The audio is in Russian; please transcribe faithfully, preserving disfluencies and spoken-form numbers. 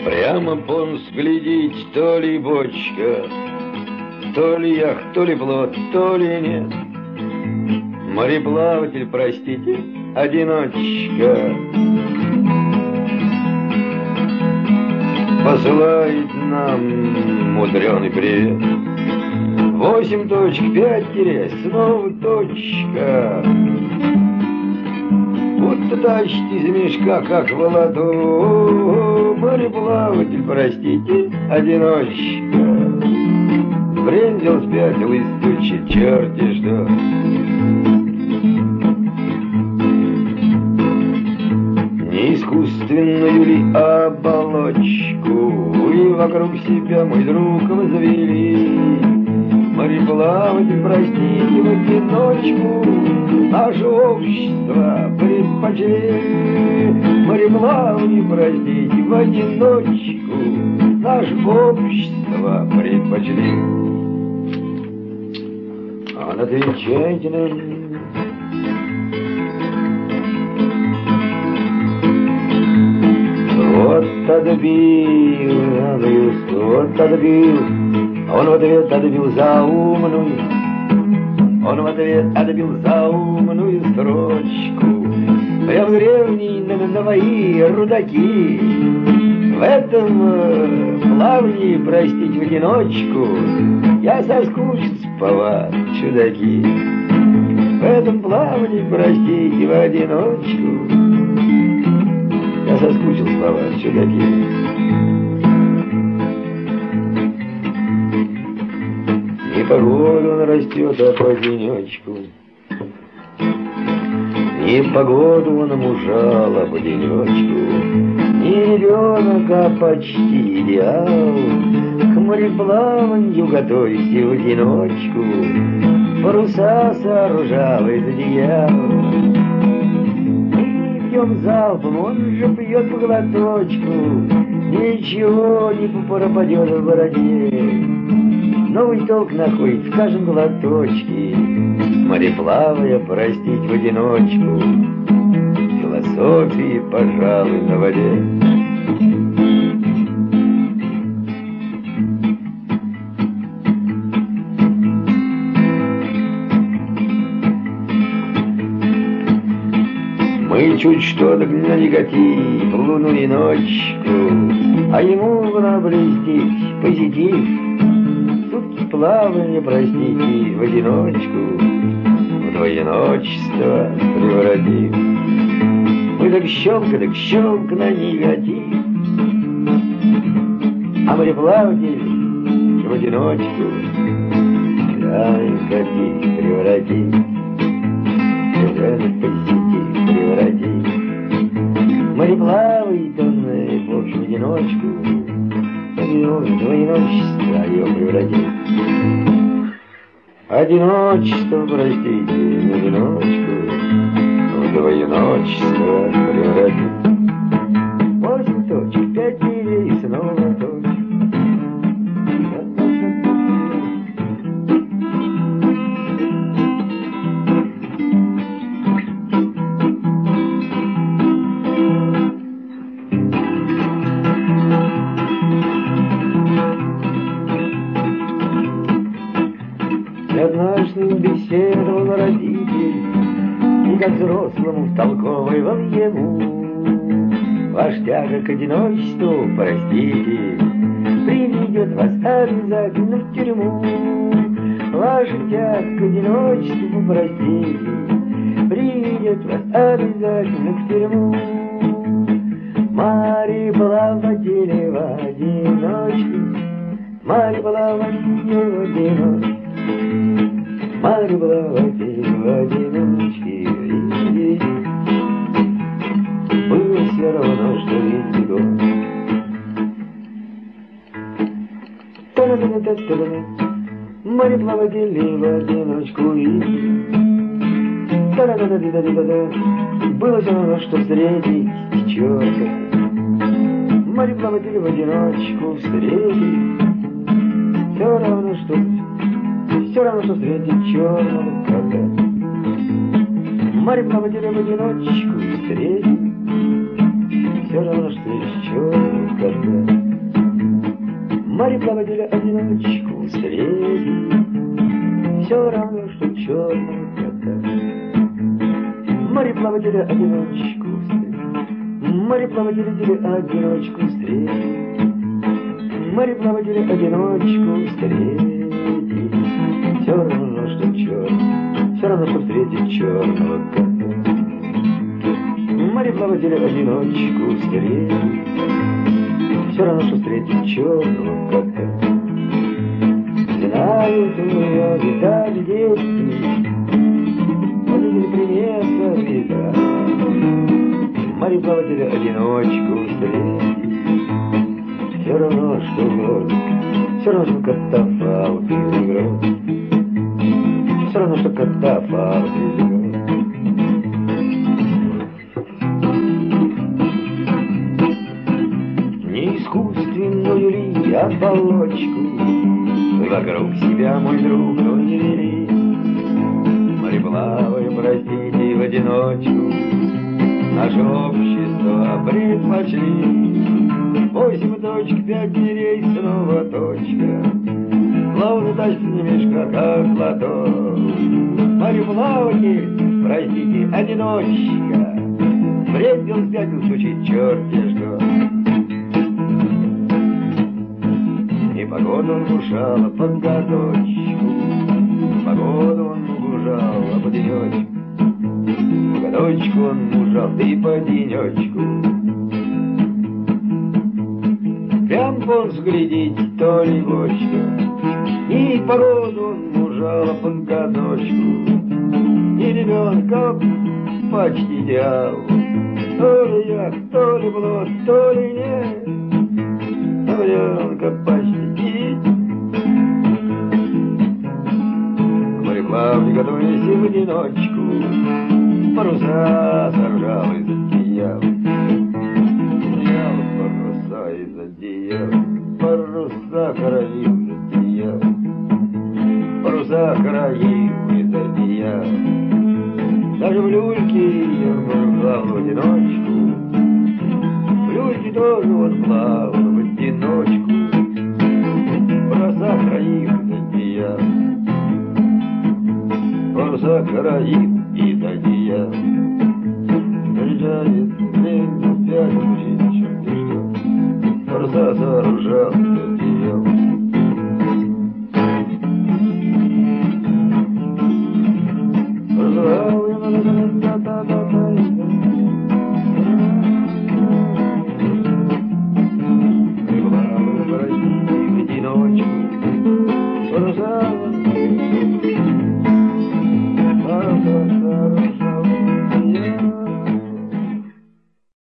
Прямо понс глядеть, то ли бочка, то ли яхт, то ли плот, то ли нет. Мореплаватель, простите, одиночка, посылает нам мудреный привет. Восемь точек, пять тире, снова точка. Будто тащит из мешка, как в ладу. Мореплаватель, простите, одиночка. Брензил спятил и стучит, черти что. Не искусственную ли оболочку и вокруг себя, мой друг, возвели. Мореплаватель, простите, в одиночку наше общество предпочли. Мореплаватель, простите, в одиночку наше общество предпочли. Он отвечает нам: вот отбил, вот отбил. Он в ответ отбил заумную, он в ответ отбил заумную строчку. Прям древний на, на мои рудаки. В этом э, плавании, простите, в одиночку я соскучился по вас, чудаки. В этом плавании, простите, в одиночку я соскучился по вас, чудаки. И погоду он растет, а по денечку. И погоду он мужал, а по денечку. Не ребенок, а почти идеал. К мореплаванью готовься в одиночку. Паруса сооружал из одеял. Мы пьем залпом, он же пьет по глоточку. Ничего не пропадет в бороде. Новый толк находит в каждом глоточке. Мореплавая, простить в одиночку. Философии, пожалуй, на воде. Мы чуть что так на негатив, луну и ночку, а ему на блестеть позитив. Плавание, простите, в одиночку, в двоеночество превратив. Мы так щелка, так щелка на негатив, а мореплаватель в одиночку на негатив превратив, уже на позитив превратив. Мореплавает он, в общем, в одиночку, двоеночество ее превратит. Одиночество, простите, в одиночку, в двоеночество превратит. Восемь точек, пять милей, и снова точка. Однажды беседовал родитель, и как взрослому втолковывал ему: ваш тяга к одиночеству, простите, приведет вас обязательно в тюрьму. Ваша тяга к одиночеству, простите, приведет вас обязательно в тюрьму. Мореплаватели в одиночку, мореплаватели в одиночку. Мореплаватель в одиночке, было все равно, что весь бегом. Мореплаватели в одиночку, было все равно, что встретить черта. Мореплаватели в одиночку встретить, все равно, что все равно, что встретить черного кота. Мореплавателя в одиночку встретить, все равно, что встретить черного кота. мореплавателя-одиночку встретить, все равно, что черного кота. Мореплавателя-одиночку встретить, мореплавателя-одиночку встретить, мореплавателя-одиночку встретить, все равно, что черный, все равно, что встретить черного кота. Мореплавателя-одиночку встретить, все равно, что встретить черного кота. Знают у нее летать дети, увидели примета века. Мореплавателя-одиночку встретить, все равно, что год, все равно, что катафалк перегрот, все равно, что катафалк перегрот. Искусственную ли оболочку вокруг себя, мой друг, ну не вели. Мореплавай, простите, в одиночку наше общество предпочли. Восемь точек, пять дней, снова точка, плавно тащит немешка, как лото. Мореплаватель, простите, одиночка, бредил, спятил, стучит черти что. Погоду он гушала под годочку, погоду он гужала по денечку, по годочку он мужал, ты по денечку. Прям вон взглядеть, то ли бочка, и погоду он мужала под годочку, и ребенка почти идеал, то ли як, то ли блот, то ли нет, ребенка почти. Мореплавник, готовясь в одиночку, паруса соржал и задеял, задеял паруса и задеял, паруса караил, задеял, паруса караил и задеял. Даже в люльке он плавал в одиночку, в люльке тоже он плавал в одиночку, паруса караил и задеял, паруса караил и дадия. Приезжает время пять учить, черт и что, паруса сооружал и дадия. Паруса Паруса